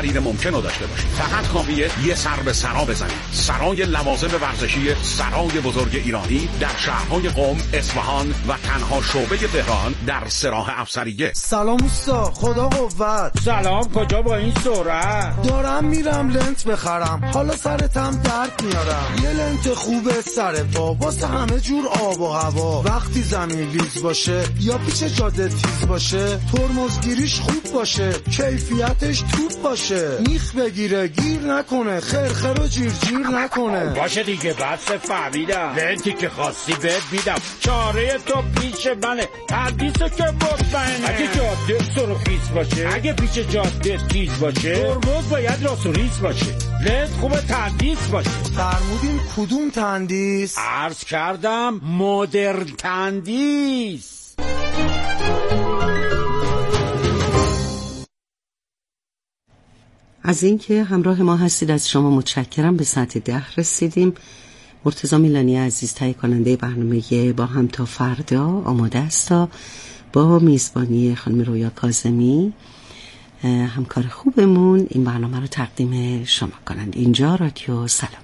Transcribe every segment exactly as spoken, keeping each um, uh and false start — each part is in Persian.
خرید ممکن رو داشته باشید. فقط کافیه یه سر به سرا بزنید. سرای لوازم ورزشی سرای بزرگ ایرانی در شهرهای قم، اصفهان و تنها شعبه تهران در سراح افسریه. سلام اوستا، خدا قوت. سلام، کجا با این سرعت؟ دارم میرم لنت بخرم، حالا سرتم درد میارم. یه لنت خوبه سر پا واسه همه جور آب و هوا. وقتی زمین لیز باشه یا پیچ جاده تیز باشه، ترمزگیریش خوب باشه، کیفیتش توپ باشه، میخ بگیره گیر نکنه، خرخر و جیر جیر نکنه. باشه دیگه، بس فهمیدم. لنتی که خواستی بهت میدم، چاره تو پیش منه، تندیسو که مطمئنه. اگه جاده سرخیز باشه، اگه پیچ جاده تیز باشه، ترمز باید راست و ریز باشه، لنت خوبه تندیس باشه. فرمودین کدوم تندیس؟ عرض کردم مدرن تندیس. از اینکه همراه ما هستید از شما متشکرم. به ساعت ده رسیدیم. مرتضی میلانی عزیز تهیه کننده برنامه با هم تا فردا آماده است تا با میزبانی خانم رویا کاظمی همکار خوبمون این برنامه رو تقدیم شما کنند. اینجا رادیو سلامت.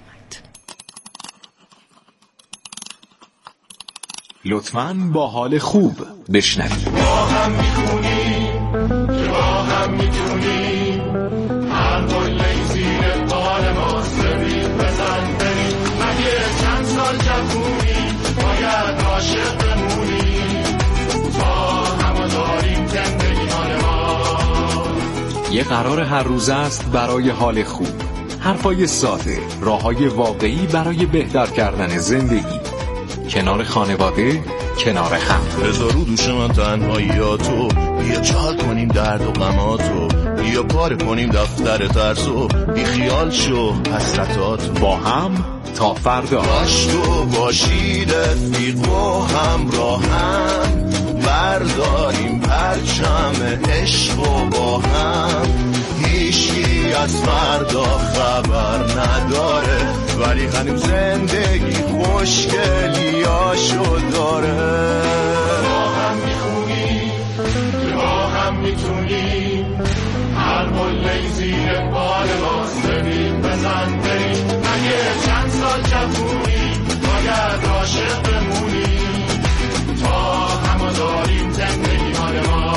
لطفاً با حال خوب بشنوید. با هم میخونیم که با هم میتونیم، هر قله زیر بال ما سبیل بزن بریم. مگه چند سال جوونی باید عاشق بمونیم، تا همه داریم زندگی حال ما. یه قرار هر روز است برای حال خوب. حرفای ساده، راههای واقعی برای بهتر کردن زندگی. کنار خانواده، کنار هم. بذار رو دوش من تنهاییاتو، بیا چال کنیم درد و غماتو، بیا پاره کنیم دفتر ترسو، بی خیال شو حسرتاتو. با هم تا فردا. باش تو باشی رفیق و همراهم، برداریم پرچم عشق و با هم. هیچی از فردا خبر نداره، ولی هنوز زندگی خوشگلیاشو داره. با هم میخونیم که با هم میتونیم، هر قله زیر بال ما سبیل بزن بریم. مگه چند سال جوونی باید عاشق بمونیم، تا همه داریم زندگی مال ما.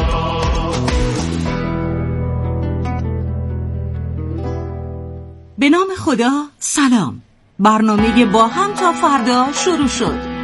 به نام خدا سلام. برنامه با هم تا فردا شروع شد.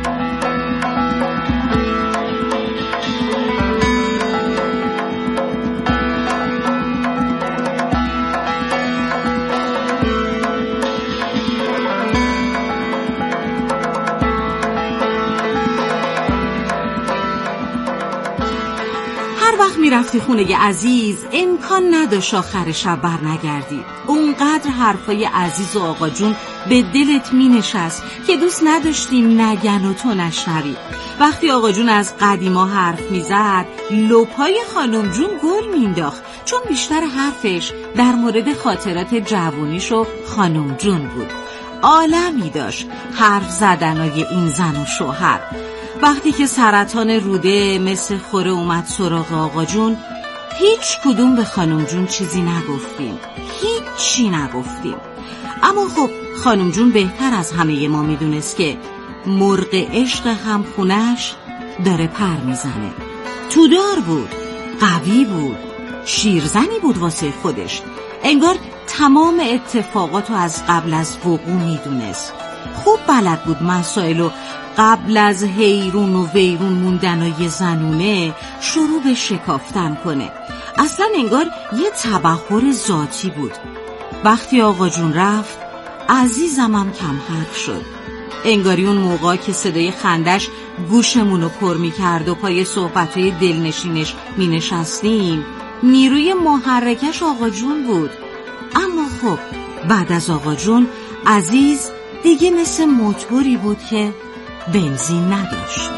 میرفتی خونه عزیز امکان نداشت آخر شب بر نگردی. اونقدر حرفای عزیز و آقا جون به دلت می نشست که دوست نداشتیم نگن و تو نشنوی. وقتی آقا جون از قدیما حرف می زد لپای خانم جون گل می انداخت، چون بیشتر حرفش در مورد خاطرات جوونیش و خانم جون بود. عالمی داشت حرف زدنای این زن و شوهر. وقتی که سرطان روده مثل خوره اومد سراغ آقا جون، هیچ کدوم به خانم جون چیزی نگفتیم، هیچی نگفتیم. اما خب خانم جون بهتر از همه ما میدونست که مرغ عشق هم خونش داره پر میزنه. تودار بود، قوی بود، شیرزنی بود واسه خودش. انگار تمام اتفاقاتو از قبل از وقوع میدونست. خوب بلد بود مسائلو قبل از حیرون و ویرون موندنای زنونه شروع به شکافتن کنه. اصلا انگار یه تبحر ذاتی بود. وقتی آقا جون رفت عزیزم هم کم حرف شد. انگاری اون موقع که صدای خندش گوشمونو پر می کرد و پای صحبتهای دلنشینش می نشستیم نیروی محرکش آقا جون بود. اما خب بعد از آقا جون عزیز دیگه مثل موتوری بود که بنزین نداشت.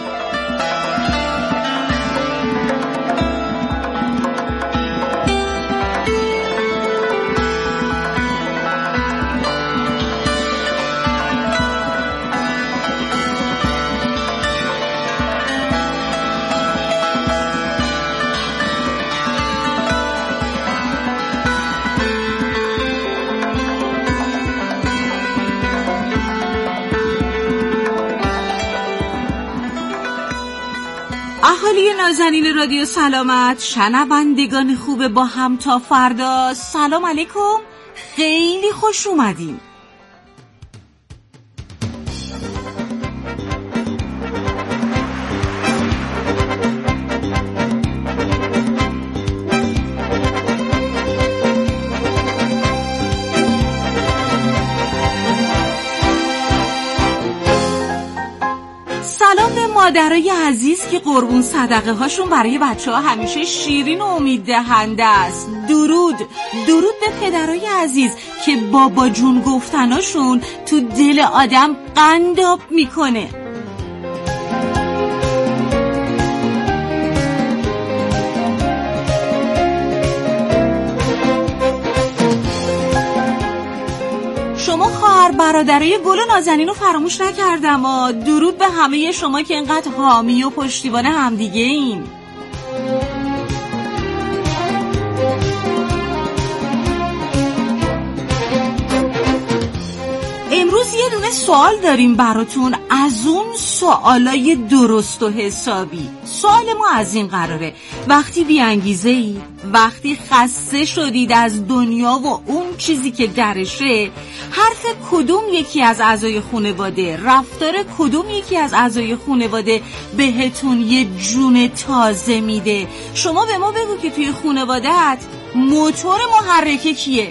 اهالی نازنین رادیو سلامت، شنوندگان خوب با هم تا فردا، سلام علیکم، خیلی خوش اومدین. سلام به مادرای عزیز که قربون صدقه هاشون برای بچه ها همیشه شیرین و امید دهنده است. درود درود به پدرای عزیز که بابا جون گفتناشون تو دل آدم قنداب میکنه. شما خواهر برادرای گل و نازنین رو فراموش نکردم ها. درود به همه شما که اینقدر حامی و پشتیبان همدیگه این. امروز یه دونه سوال داریم براتون، از اون سوالای درست و حسابی. سوال ما از این قراره: وقتی بی‌انگیزه ای، وقتی خسته شدید از دنیا و اون چیزی که درشه، حرف کدوم یکی از اعضای خانواده، رفتار کدوم یکی از اعضای خانواده بهتون یه جون تازه میده؟ شما به ما بگو که توی خانواده‌ات موتور محرکه کیه؟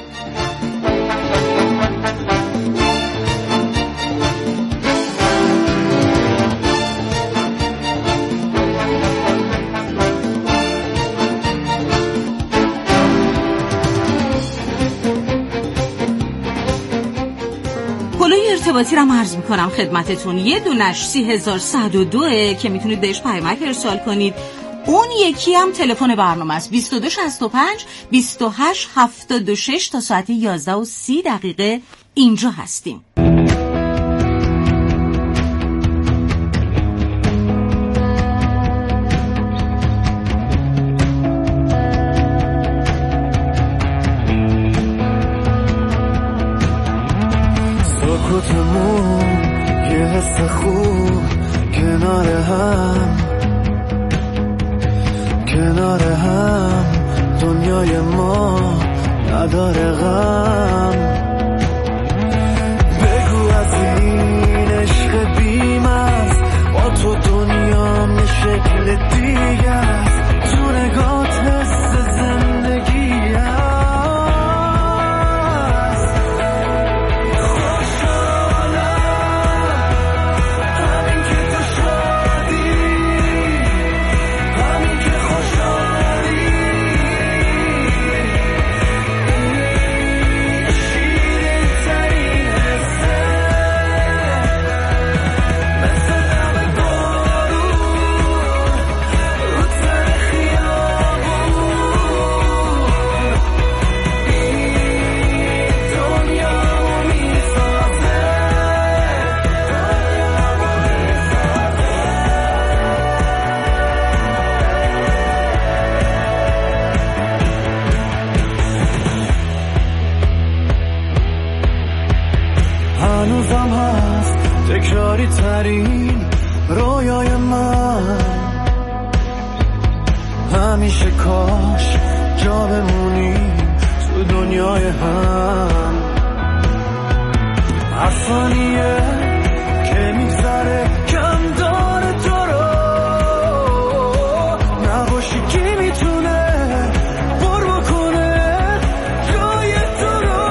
ارتباطی رو عرض میکنم خدمتتون. یه دونش سی هزار و صد و دو که میتونید بهش پیامک ارسال کنید. اون یکی هم تلفن برنامه است بیست و دو شصت و پنج بیست و هشت هفتاد و شش. تا ساعت یازده و سی دقیقه اینجا هستیم. یه حس خوب کنار هم، کنار هم دنیای ما نداره غم. بگو از این عشق بی‌مرز با تو دنیام یه شکل دیگه است، تو نگات حس زندگی هست. هنوزم هست تکراری ترین رویای من، همیشه کاش جا بمونی تو دنیای هم. هر ثانیه که میگذره کم داره تو رو، نباشی کی میتونه پر بکنه جای تو رو.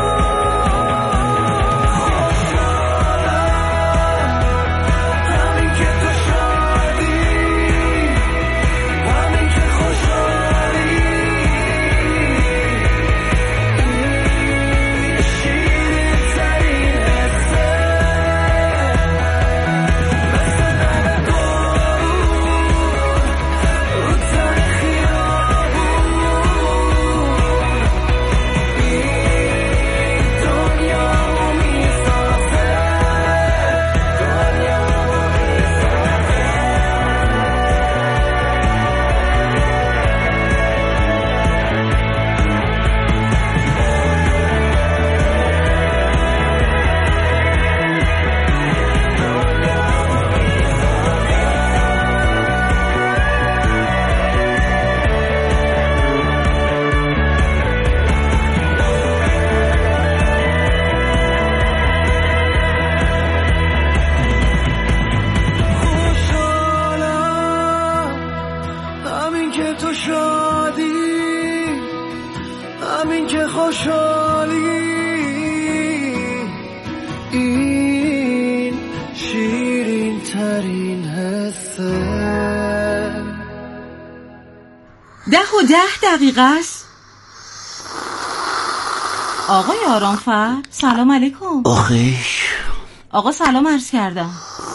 خوشحالی این شیرین ترین حسه. ده و ده دقیقه است. آقای آرامفر سلام علیکم. آخیش آقا سلام عرض کردم.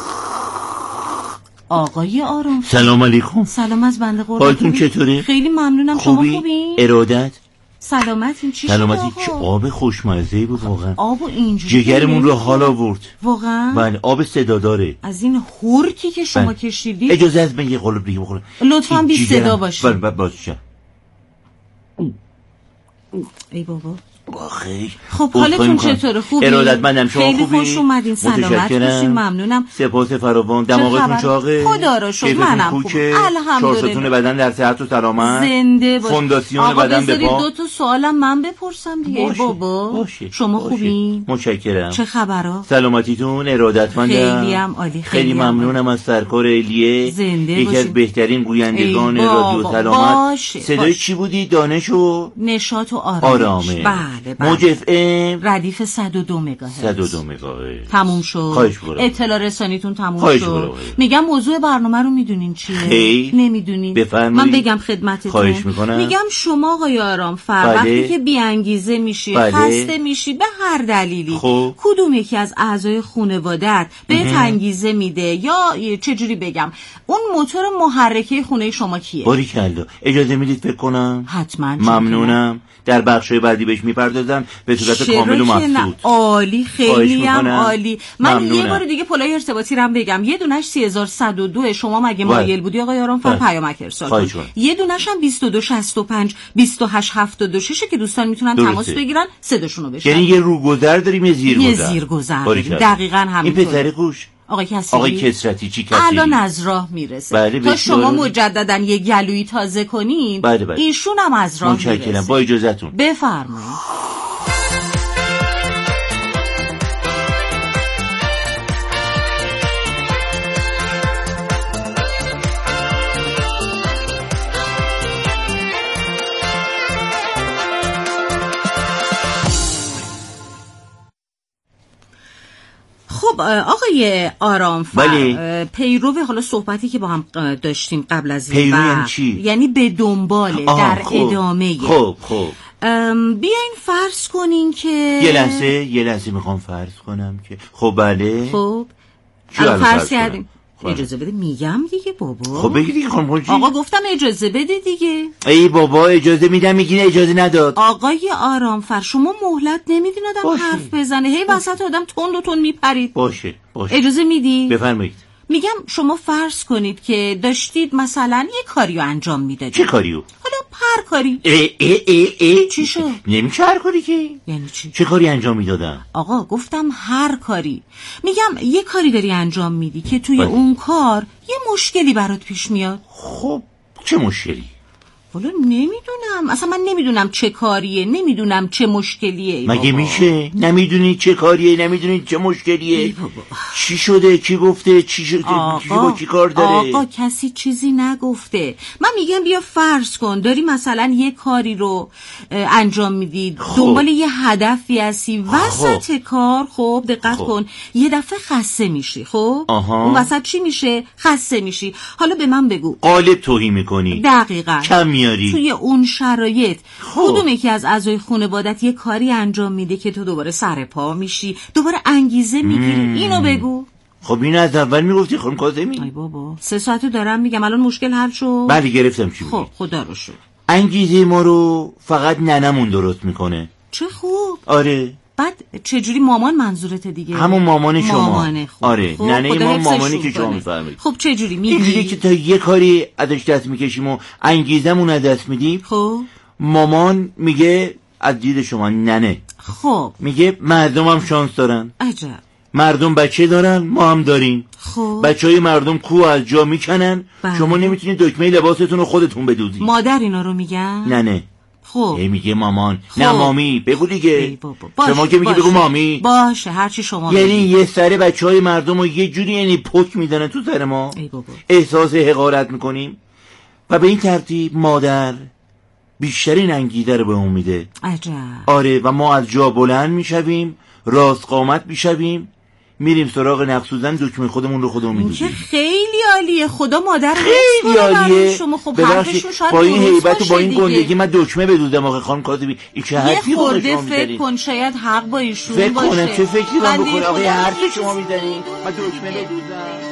آقای آرامفر سلام علیکم. سلام از بنده قربان. حالتون چطوره؟ خیلی ممنونم. خوبی؟ شما خوبین؟ ارادت سلامتین؟ چی شد سلامتی. آقا؟ چه آب خوشمزه‌ای بود واقعا. آب و اینجوری جگرمون رو حال آورد واقعا. بله آب صدا داره. از این هورکی که شما بله. کشیدید اجازه از من یه قلوب دیگه بخورم لطفاً بی صدا باشید. بله بله بازشم. ای بابا. آخه خب حالتون چطوره؟ خوبی؟ ارادتمندم. شما خیلی خوبی؟ خوش اومدین. سلامت باشین. ممنونم. سپاس فراوان. دماغتون چاقه؟ خدا رو شکر منم خوبم. الحمدلله. چهارستون بدن در صحت و سلامت. زنده باشید. فونداسیون بدن به پا. دو تا سوالم من بپرسم دیگه. باشه. بابا باشه. شما باشه. خوبین؟ متشکرم. چه خبرها؟ سلامتیتون. ارادتمندم. خیلی هم عالی. خیلی, خیلی ممنونم از سرکار الیه. زنده یکی باشید. از بهترین گویندگان رادیو سلامت. باشه. صدای باشه. چی بودی؟ دانش و نشاط و آرامش. آرامش. بله بله. موج اف ام ردیف صد و دو مگاهرتز. صد و دو مگاهرتز تموم شد. خواهش برو. اطلاع رسانیتون تموم خواهش شد. برو. میگم موضوع برنامه رو میدونین چیه؟ خیر. نمیدونین؟ بفرمایید. من بگم خدمتتون. خواهش میکنم. میگم شما آقای آرامفر بله. وقتی که بی انگیزه میشی، بله. خسته میشی به هر دلیلی، خب. کدوم یکی از اعضای خانواده‌ات بهت انگیزه میده یا چجوری بگم اون موتور محرکه خونه شما کیه؟ باریکلا. اجازه میدید فکر کنم؟ حتما. ممنونم. در بخشای بعدی بهش میپردازم به صورت کامل و مبسوط. عالی. خیلی هم عالی. من ممنونم. یه بار دیگه پلای ارتباطی رم بگم. یه دونش سه هزار صد و دو شما مگه باید. مایل بودی آقای آرامفر پیامک ارسال کن. یه دونش هم بیست و دو شصت و پنج بیست و هشت هفتاد و شش که دوستان میتونن درسته. تماس بگیرن صداشونو بشن. یعنی یه روگذر داریم یه زیرگذر. یه زیرگذر داریم. دقیقاً همینطور. این پسر خوش آقای کسی آقای کسرتی چی کسی الان از راه میرسه. بله تا شما بسیار. مجددا یه گلویی تازه کنین بله بله. ایشون هم از راه میرسه. متشکرم. با اجازهتون بفرمایید. خب آقای آرامفر بله. پیرو حالا صحبتی که با هم داشتیم قبل از این پیرو یعنی وقت، چی؟ یعنی به دنباله در خوب. ادامه. خب خب بیاین فرض کنین که یه لحظه یه لحظه میخوام فرض کنم که خب بله خب الان فرض کردیم. خب. اجازه بده میگم دیگه بابا. خب بگی دیگه خانم حاجی. آقا گفتم اجازه بده دیگه. ای بابا اجازه میدم میگین اجازه نداد. آقای آرامفر شما مهلت نمیدین آدم باشه. حرف بزنه. هی وسط آدم تند و تند میپرید. باشه باشه اجازه میدی؟ بفرمایید. میگم شما فرض کنید که داشتید مثلا یه کاریو انجام میدادید. چه کاریو؟ حالا هر کاری. ای ای ای ای چی شد؟ نمیشه هر کاری که. یعنی چی؟ چه کاری انجام میدادم؟ آقا گفتم هر کاری. میگم یه کاری داری انجام میدی که توی باید. اون کار یه مشکلی برات پیش میاد. خب چه مشکلی؟ والا نمیدونم، اصلا من نمیدونم چه کاریه، نمیدونم چه مشکلیه. مگه میشه؟ نمیدونی چه کاریه، نمیدونی چه مشکلیه؟ چی شده؟ کی گفته؟ چی شده؟ کی با کی کار داره؟ آقا کسی چیزی نگفته. من میگم بیا فرض کن داری مثلا یه کاری رو انجام میدی، دنبال یه هدفی هستی، وسط خب. کار خب دقت خب. کن یه دفعه خسته میشی. خب آها. اون وسط چی میشه؟ خسته میشی. حالا به من بگو قالب توهین میکنی. دقیقاً کم میاری. توی اون شرایط خب. کدوم یکی از اعضای خانوادت یه کاری انجام میده که تو دوباره سر پا میشی، دوباره انگیزه میگیری؟ اینو بگو. خب اینو از اول میگفتی خانم کاظمی. ای بابا سه ساعتو دارم میگم الان مشکل حل شد. بله گرفتم چی خب خدا رو شکر. انگیزه ما رو فقط ننمون درست میکنه. چه خوب. آره. بعد چجوری مامان منظورته دیگه؟ همون مامان شما. مامان خوب. آره خب. ننه ما مامانی که شما میفهمید. خب چجوری میگی؟ اینجوری که تا یه کاری ازش دست میکشیم و انگیزمون از دست میدیم. خب مامان میگه از دید شما ننه خب میگه مردم هم شانس دارن. عجب. مردم بچه دارن ما هم داریم. خب بچه های مردم کوه از جا میکنن. بله. شما نمیتونید دکمه لباستون رو خودتون بدوزید. مادر اینا رو میگن؟ نه نه خب ای میگه مامان. خب. نه مامی بگو دیگه. شما که میگه بگو مامی. باشه هرچی شما یعنی بگی. یه سر بچه های مردم رو یه جوری یعنی پک میزنن تو سر ما. ای بابا. احساس حقارت میکنیم و به این ترتیب مادر بیشترین انگیزه رو به اون میده. عجب. آره و ما از جا بلند میشویم، راست قامت میشویم، میریم سراغ نقصوزن، دکمه خودمون رو خودمون میدوزیم. که خیلی عالیه. خدا مادر خیلی عالیه. شما خب حرفشون شاید با این هیبت و با این گندگی من دکمه بدوزم آخه خانم کاتبی. این چه حرفی خودش شما میزنید؟ فکر کن شاید حق با ایشون فکر باشه. فکر کنم چه فکری من بکنم آقا حرفی شما میزنید من دکمه بدوزم.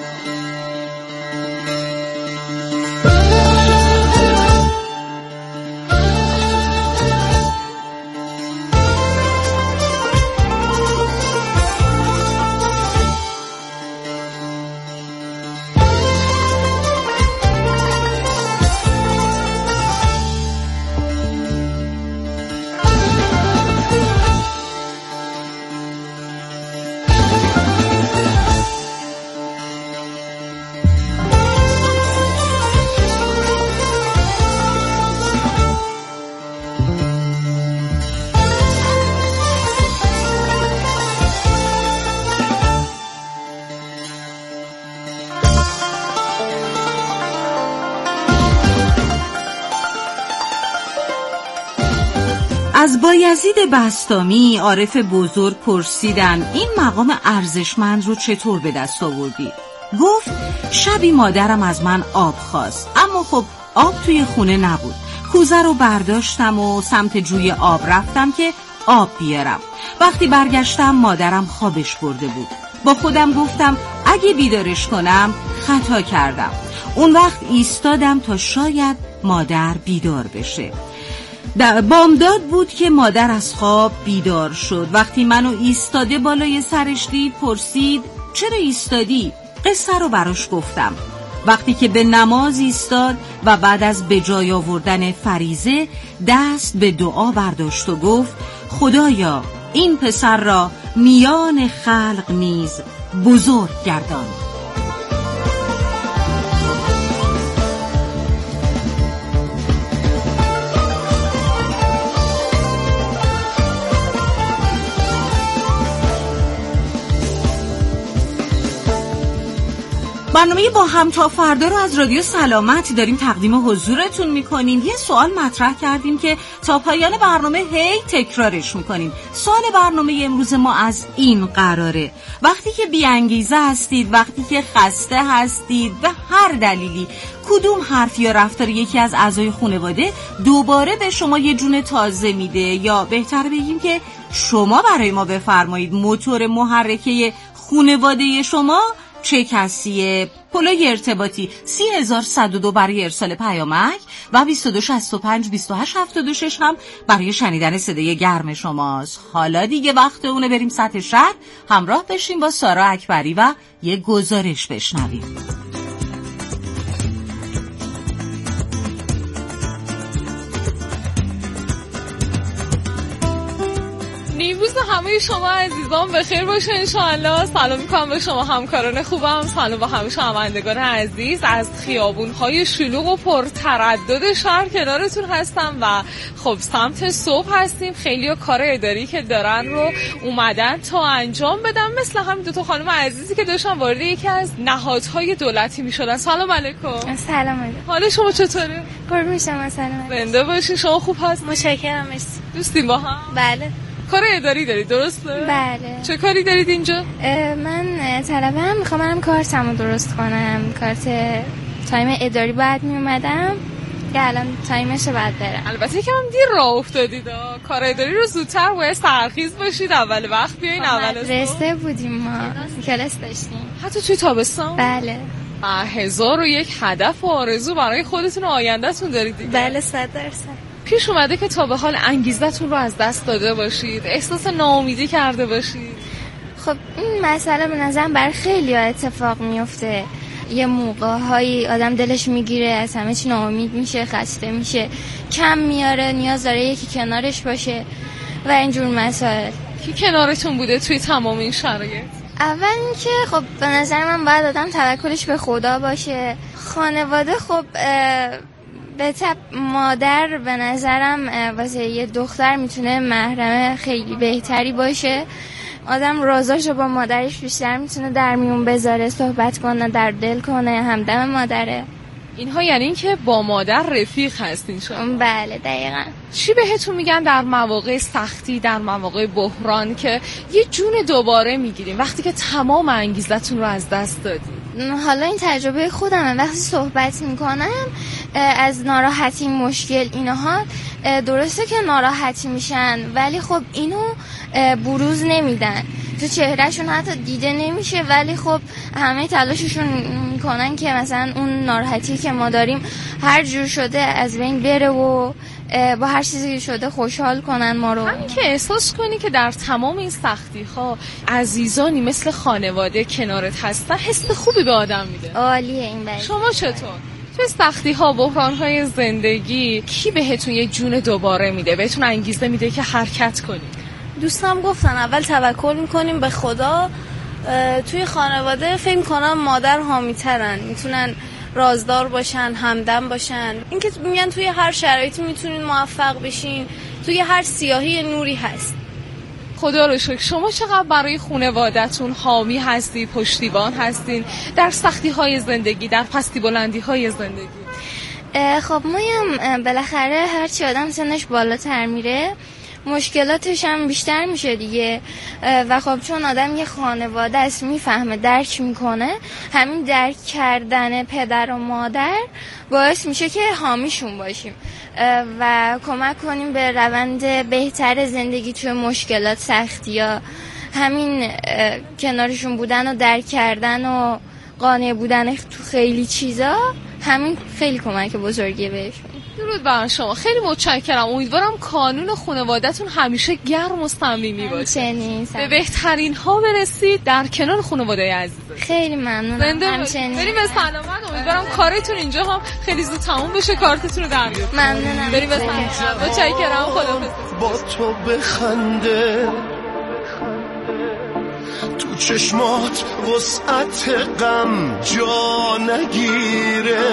از بایزید بسطامی عارف بزرگ پرسیدن این مقام ارزشمند رو چطور به دست آوردی؟ گفت شبی مادرم از من آب خواست، اما خب آب توی خونه نبود. کوزه رو برداشتم و سمت جوی آب رفتم که آب بیارم. وقتی برگشتم مادرم خوابش برده بود. با خودم گفتم اگه بیدارش کنم خطا کردم. اون وقت ایستادم تا شاید مادر بیدار بشه. بامداد بود که مادر از خواب بیدار شد. وقتی منو ایستاده بالای سرش دید پرسید چرا ایستادی؟ قصه رو براش گفتم. وقتی که به نماز ایستاد و بعد از به جای آوردن فریضه دست به دعا برداشت و گفت خدایا این پسر را میان خلق نیز بزرگ گردان. برنامه با هم تا فردا رو از رادیو سلامت داریم تقدیم حضورتون میکنیم. یه سوال مطرح کردیم که تا پایان برنامه هی تکرارش میکنیم. سوال برنامه امروز ما از این قراره: وقتی که بی انگیزه هستید، وقتی که خسته هستید، به هر دلیلی، کدوم حرف یا رفتار یکی از اعضای خانواده دوباره به شما یه جون تازه میده؟ یا بهتر بگیم که شما برای ما بفرمایید موتور محرکه خانواده شما چه کسیه؟ پلوی ارتباطی سی هزار و صد و دو برای ارسال پیامک و بیست و دو شصت و پنج بیست و هشت هفتاد و شش هم برای شنیدن صدای گرم شماست. حالا دیگه وقت اونه بریم سطح شهر همراه بشیم با سارا اکبری و یه گزارش بشنویم. نیمروز همه شما عزیزان بخیر باشه انشاءالله. سلام میکنم به شما همکاران خوبم، سلام با همه شنوندگان عزیز. از خیابون‌های شلوغ و پرتردد شهر کنارتون هستم و خب سمت صبح هستیم. خیلی‌ها کار اداری که دارن رو اومدن تا انجام بدن، مثل همین دو تا خانم عزیزی که داشتن وارد یکی از نهادهای دولتی میشدن. سلام علیکم. سلام علیکم. حال شما چطوره؟ قربون شما. سلام. زنده باشین. شما خوب هستید؟ متشکرم. مرسی. دوستیم با هم؟ بله. کار اداری دارید درسته؟ بله. چه کاری دارید اینجا؟ من طلبه‌ام، میخوام برم کارتمو درست کنم. کارت تایم اداری باید میومدم که الان تایمشه باید برم. البته که هم دیر راه افتادید. کار اداری رو زودتر باید سرخیز باشید، اول وقت بیاین. اول مدرسه بودیم ما، کلاس داشتیم. حتی توی تابستان؟ بله. هزار و یک هدف و آرزو برای خودتون و آینده‌تون دارید دیگه. بله صد درصد. پیش اومده که تا به حال انگیزتون رو از دست داده باشید، احساس ناامیدی کرده باشید؟ خب این مسئله به نظرم برای خیلی اتفاق میفته. یه موقع‌هایی آدم دلش میگیره، از همه چی ناامید میشه، خسته میشه، کم میاره، نیاز داره یکی کنارش باشه و اینجور مسائل. کی کنارتون بوده توی تمام این شرایط؟ اول اینکه خب به نظر من باید آدم توکلش به خدا باشه. خانواده خب به طب مادر به نظرم واسه یه دختر میتونه محرم خیلی بهتری باشه. آدم رازاشو با مادرش بیشتر میتونه در میون بذاره، صحبت کنه، در دل کنه، همدم مادره. اینها یعنی این که با مادر رفیق هستین شما؟ بله دقیقاً. چی بهتون میگن در مواقع سختی، در مواقع بحران که یه جون دوباره میگیریم وقتی که تمام انگیزتون رو از دست دادید؟ حالا این تجربه خودمه، وقتی صحبت میکنم از ناراحتی، مشکل، اینها درسته که ناراحتی میشن ولی خب اینو بروز نمیدن، تو چهرهشون حتی دیده نمیشه، ولی خب همه تلاششون میکنن که مثلا اون ناراحتی که ما داریم هر جور شده از بین بره و با هر چیزی شده خوشحال کنن ما رو. همین که احساس کنی که در تمام این سختی ها عزیزانی مثل خانواده کنارت هستن، حس خوبی به آدم میده. عالیه این برای شما چطور؟ توی سختی ها، بحران های زندگی کی بهتون یه جون دوباره میده، بهتون انگیزه میده که حرکت کنید؟ دوستم گفتن اول توکل میکنیم به خدا. توی خانواده فکر میکنم مادر حامی ترن، میتونن رازدار باشن، همدم باشن. اینکه میگن توی هر شرایطی میتونین موفق بشین، توی هر سیاهی نوری هست. خدا رو شکر. شما چقدر برای خانواده‌تون حامی هستی، پشتیبان هستین در سختی های زندگی، در پستی بلندی های زندگی؟ خب ما هم بالاخره هرچی آدم سنش بالاتر میره مشکلاتش هم بیشتر میشه دیگه، و خب چون آدم یه خانواده است میفهمه، درک میکنه، همین درک کردن پدر و مادر باعث میشه که حامیشون باشیم و کمک کنیم به روند بهتر زندگی توی مشکلات، سختی ها. همین کنارشون بودن و درک کردن و قانع بودن تو خیلی چیزا، همین خیلی کمک بزرگیه بهشون. درود بر شما، خیلی متشکرم. امیدوارم کانون خانواده‌تون همیشه گرم و صمیمی باشه، به بهترین ها برسید در کنار خانواده عزیز. خیلی ممنونم. همچنین بریم به سلامت. امیدوارم کارتون اینجا هم خیلی زود تموم بشه، کارتتون رو در بیارید. ممنونم. بریم به سلامت. متشکرم. خداحافظ. با تو بخنده تو چشمات وسعت غم جا نگیره،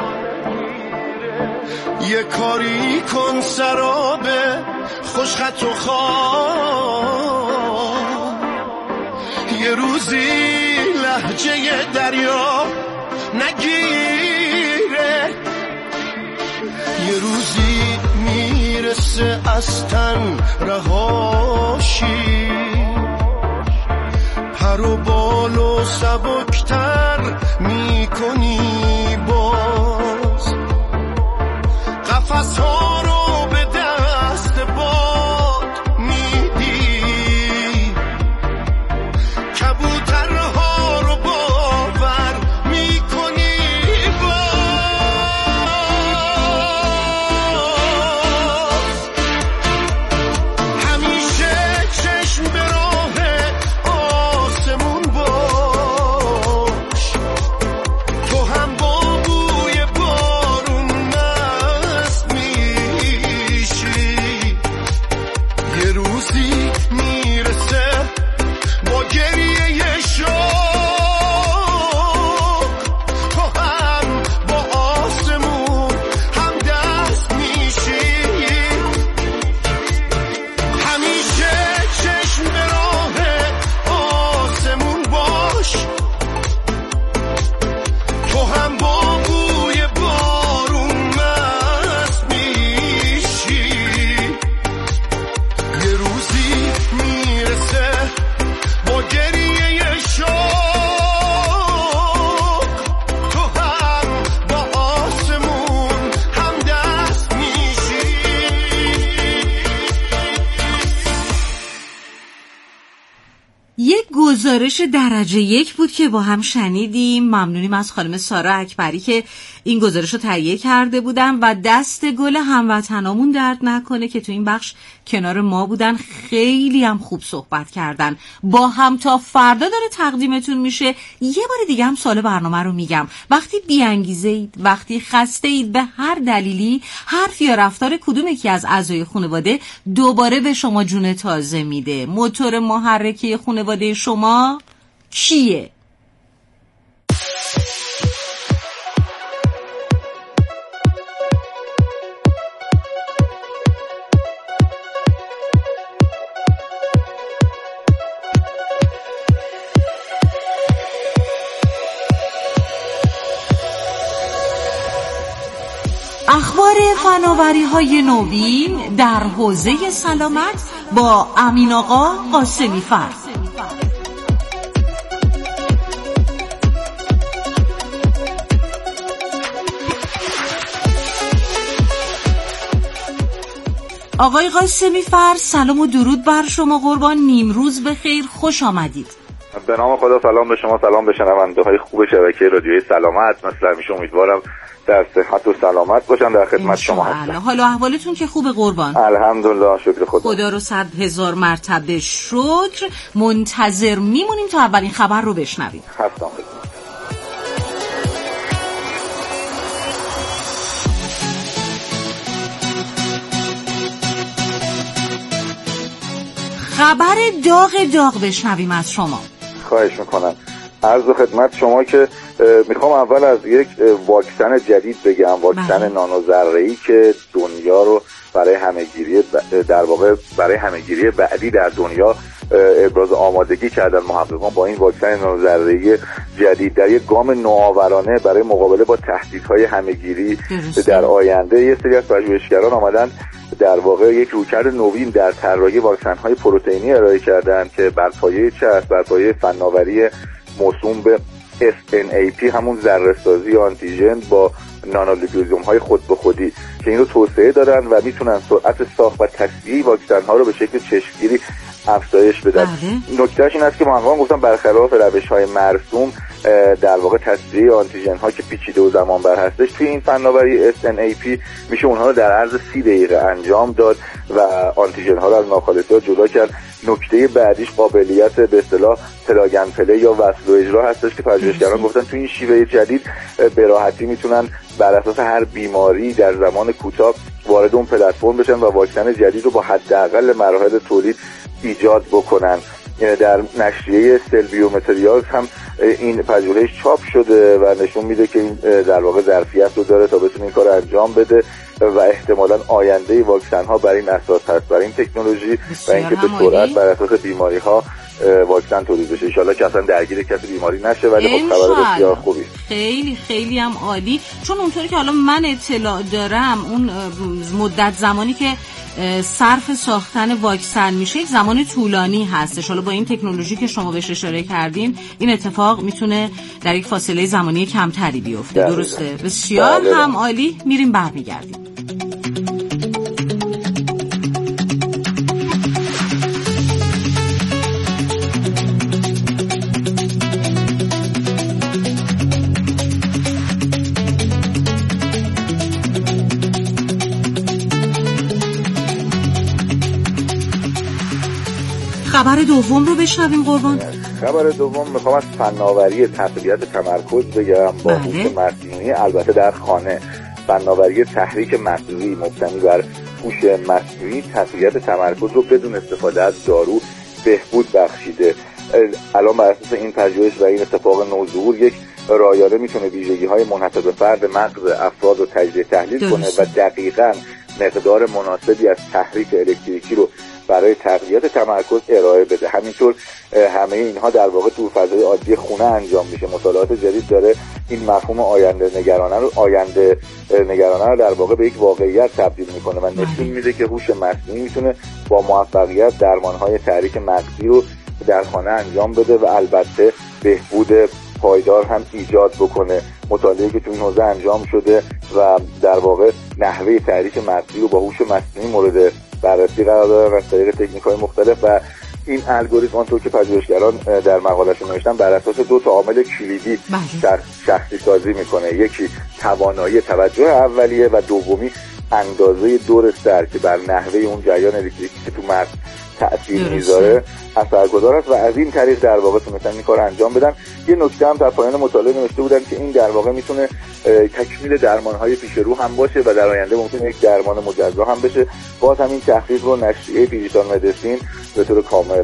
یه کاری کن سراب خوشخط و خواه، یه روزی لهجه دریا نگیره، یه روزی میرسه از تن رهاشی، پر و بال و سبکتر میکنی باز، قفس ها رو به دست باد میدی، کبوترها رو باور میکنی باز، همیشه چشم به راه آسمون باش، تو هم با بوی بارون مست میشی، یه روزی میرسه با گریه شوق، تو هم با آسمون هم دست میشی، همیشه چشم به راه آسمون باش، تو هم با بوی بارون مست میشی، یه روزی میرسه با گریه شوق، تو هم با آسمون هم دست میشی. یک گزارش درجه یک بود که با هم شنیدیم. ممنونیم از خانم سارا اکبری که این گزارش رو تهیه کرده بودن و دست گل هموطنامون درد نکنه که تو این بخش کنار ما بودن، خیلی هم خوب صحبت کردن. با هم تا فردا داره تقدیمتون میشه. یه بار دیگه هم سوال برنامه رو میگم، وقتی بی‌انگیزه اید، وقتی خسته اید به هر دلیلی، حرف یا رفتار کدوم یکی از اعضای خانواده دوباره به شما جون تازه میده؟ موتور محرکه خانواده شما کیه؟ اخبار فناوری‌های نوین در حوزه سلامت با امین آقا قاسمی فر. آقای قاسمی فر، سلام و درود بر شما قربان. نیمروز بخیر، خوش آمدید. به نام خدا سلام به شما، سلام به شنونده‌های خوب شبکه رادیوی سلامت. مثل همیشه امیدوارم در صحت و سلامت باشن، در خدمت شما هستم. حالا احوالتون که خوبه قربان؟ الحمدلله، شکر خدا. خدا رو صد هزار مرتبه شکر. منتظر میمونیم تا اولین خبر رو بشنویم. هستم. خبر داغ داغ بشنویم از شما. خواهش میکنم. عرض خدمت شما که میخوام اول از یک واکسن جدید بگم، واکسن نانوذره‌ای که دنیا رو برای همه‌گیری در واقع برای همه‌گیری بعدی در دنیا ابراز آمادگی کردن محققان با این واکسن نانوذره‌ای جدید در یک گام نوآورانه برای مقابله با تهدیدهای همه‌گیری در آینده. یه سری از پژوهشگران آمدن در واقع یک رویکرد نوین در طراحی واکسن‌های پروتئینی ارائه کردند که بر پایه چسب، بر پایه فناوری موسوم به اس ان ای پی، همون ذره‌سازی آنتیژن با نانولیگوزوم‌های خود به خودی که این رو توسعه دادن و میتونن سرعت ساخت و تصفیه واکسن‌ها رو به شکل چشمگیری افزایش بدن. نکتهش این است که محققان گفتن برخلاف روش‌های مرسوم در واقع تصفیه آنتیژن‌ها که پیچیده و زمان بر هستش، توی این فناوری اس ان ای پی میشه اونها رو در عرض سی دقیقه انجام داد و آنتیژن‌ها رو از ناخالصی‌ها جدا کرد. نکته بعدیش قابلیت به اصطلاح پلاگ اند پلی یا وصل و اجرا هستش که پژوهشگران گفتن توی این شیوه جدید به راحتی میتونن بر اساس هر بیماری در زمان کوتاه وارد اون پلتفرم بشن و واکسن جدید رو با حداقل مراحل تولید ایجاد بکنن. در نشریه سل بیومتریالز هم این پژوهش چاپ شده و نشون میده که این در واقع ظرفیت رو داره تا بتونه این کار انجام بده و احتمالاً آینده واکسن ها برای این اساس هست، برای این تکنولوژی و اینکه به سرعت بر اساس بیماری ها واکسن تولید بشه. ان شاءالله که اصلا درگیر کسی بیماری نشه، ولی خب خبر بسیار خوبی. خیلی خیلی هم عالی، چون اونطوری که حالا من اطلاع دارم اون مدت زمانی که صرف ساختن واکسن میشه یک زمان طولانی هستش. حالا با این تکنولوژی که شما بهش اشاره کردین این اتفاق میتونه در یک فاصله زمانی کمتری بیفته. دقیقا. درسته؟ بسیار دقیقا. هم عالی. میریم برمیگردیم. خبر دوم رو بشنویم قربان. خبر دوم میخوام از فناوری تقویت تمرکز بگم با هوش مصنوعی، البته در خانه. فناوری تحریک مغزی مبتنی بر هوش مصنوعی تقویت تمرکز رو بدون استفاده از دارو بهبود بخشیده. الان بر اساس این پژوهش و این اتفاق نوظهور یک رایانه میتونه ویژگی‌های منحصر به فرد مغز افراد رو تجزیه تحلیل کنه و دقیقاً مقدار مناسبی از تحریک الکتریکی رو برای تقویت تمرکز ارائه بده. همینطور همه اینها در واقع تو فضای عادی خونه انجام میشه. مطالعات جدید داره این مفهوم آینده نگرانه رو آینده نگرانه رو در واقع به یک واقعیت تبدیل میکنه و نشون میده که هوش مصنوعی میتونه با موفقیت درمانهای تحریک مغزی رو در خانه انجام بده و البته بهبود پایدار هم ایجاد بکنه. مطالعه‌ای که تو این حوزه انجام شده و در واقع نحوه تحریک مغزی رو با هوش مصنوعی مورد بررسی قرار دادن از طریق تکنیک‌های مختلف و این الگوریتم آنطور که پژوهشگران در مقاله‌شون نوشتن بر اساس دو تا عامل کلیدی شخصی سازی میکنه. یکی توانایی توجه اولیه و دومی اندازه دور سر که بر نحوه اون جریان الکتریکی که تو مغز تأثیر میذاره اثرگذار است و از این طریق در واقع تونستن این کار انجام بدن. یه نکته هم در پایان مطالعه نوشته بودن که این در واقع میتونه تکمیل درمان‌های پیش رو هم باشه و در آینده ممکنه یک درمان مجزا هم بشه. باز همین تحقیق رو نشریه دیجیتال مدیسین به طور کامل